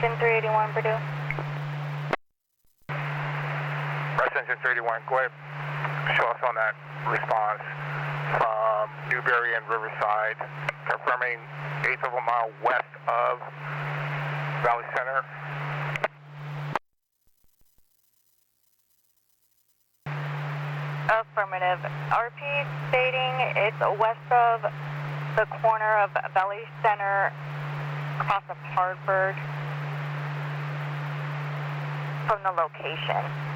Engine 381, Purdue. West Engine 381, go ahead. Show us on that response from Newberry and Riverside, confirming 1/8 of a mile west of Valley Center. Affirmative. RP stating it's west of the corner of Valley Center, across of Hartford, from the location.